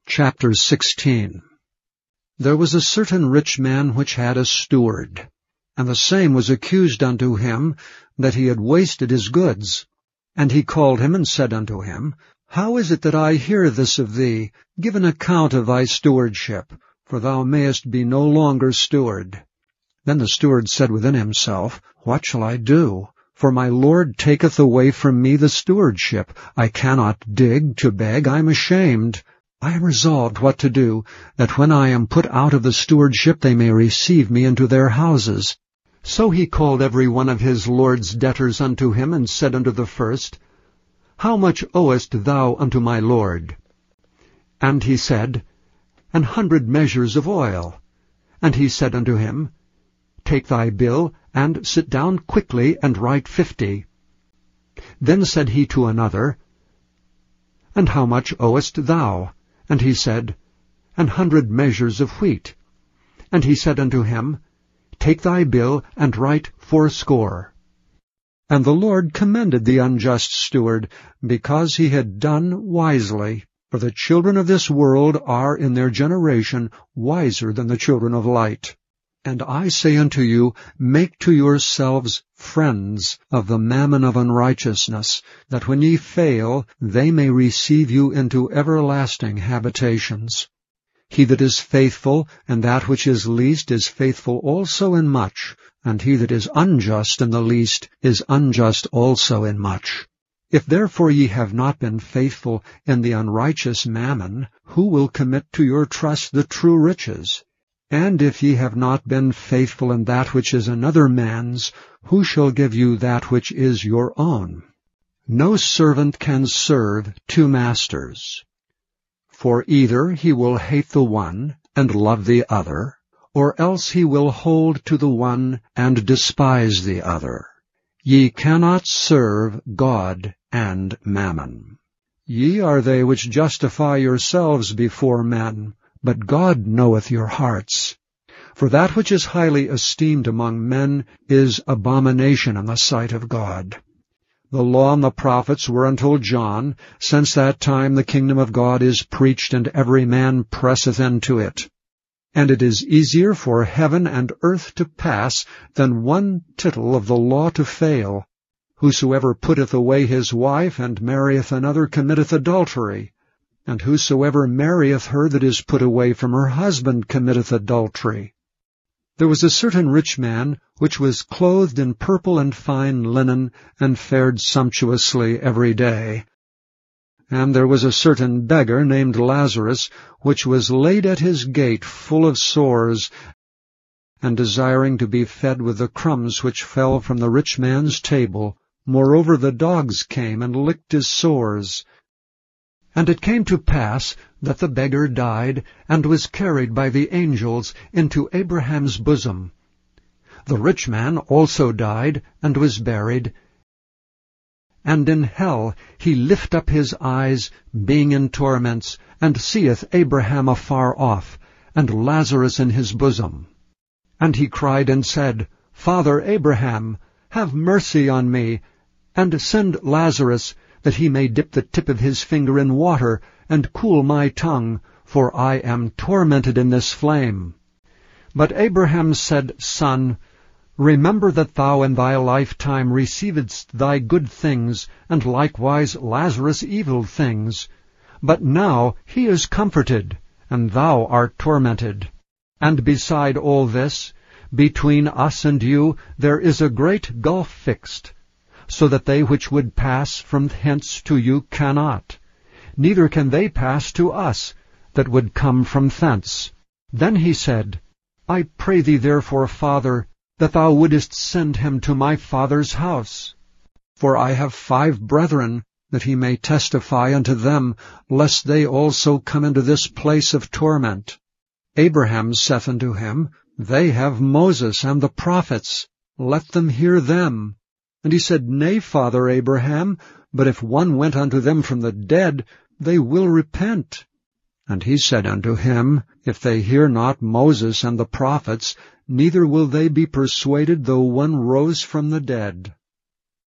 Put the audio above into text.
Chapter 16. There was a certain rich man which had a steward, and the same was accused unto him that he had wasted his goods. And he called him and said unto him, How is it that I hear this of thee? Give an account of thy stewardship, for thou mayest be no longer steward. Then the steward said within himself, What shall I do? For my Lord taketh away from me the stewardship. I cannot dig to beg, I am ashamed. I am resolved what to do, that when I am put out of the stewardship they may receive me into their houses. So he called every one of his Lord's debtors unto him, and said unto the first, How much owest thou unto my Lord? And he said, 100 measures of oil. And he said unto him, Take thy bill, and sit down quickly, and write 50. Then said he to another, And how much owest thou? And he said, 100 measures of wheat. And he said unto him, Take thy bill, and write 80. And the Lord commended the unjust steward, because he had done wisely. For the children of this world are in their generation wiser than the children of light. And I say unto you, make to yourselves friends of the mammon of unrighteousness, that when ye fail, they may receive you into everlasting habitations. He that is faithful in that which is least is faithful also in much, and he that is unjust in the least is unjust also in much. If therefore ye have not been faithful in the unrighteous mammon, who will commit to your trust the true riches? And if ye have not been faithful in that which is another man's, who shall give you that which is your own? No servant can serve 2 masters. For either he will hate the one and love the other, or else he will hold to the one and despise the other. Ye cannot serve God and mammon. Ye are they which justify yourselves before men, but God knoweth your hearts. For that which is highly esteemed among men is abomination in the sight of God. The law and the prophets were until John. Since that time the kingdom of God is preached, and every man presseth into it. And it is easier for heaven and earth to pass than 1 tittle of the law to fail. Whosoever putteth away his wife, and marrieth another, committeth adultery. And whosoever marrieth her that is put away from her husband committeth adultery. There was a certain rich man, which was clothed in purple and fine linen, and fared sumptuously every day. And there was a certain beggar named Lazarus, which was laid at his gate full of sores, and desiring to be fed with the crumbs which fell from the rich man's table. Moreover the dogs came and licked his sores. And it came to pass that the beggar died, and was carried by the angels into Abraham's bosom. The rich man also died, and was buried. And in hell he lift up his eyes, being in torments, and seeth Abraham afar off, and Lazarus in his bosom. And he cried and said, Father Abraham, have mercy on me, and send Lazarus, that he may dip the tip of his finger in water, and cool my tongue, for I am tormented in this flame. But Abraham said, Son, remember that thou in thy lifetime receivedst thy good things, and likewise Lazarus evil things. But now he is comforted, and thou art tormented. And beside all this, between us and you there is a great gulf fixed, so that they which would pass from hence to you cannot, neither can they pass to us that would come from thence. Then he said, I pray thee therefore, Father, that thou wouldest send him to my father's house. For I have 5 brethren, that he may testify unto them, lest they also come into this place of torment. Abraham saith unto him, They have Moses and the prophets, let them hear them. And he said, Nay, Father Abraham, but if one went unto them from the dead, they will repent. And he said unto him, If they hear not Moses and the prophets, neither will they be persuaded, though one rose from the dead.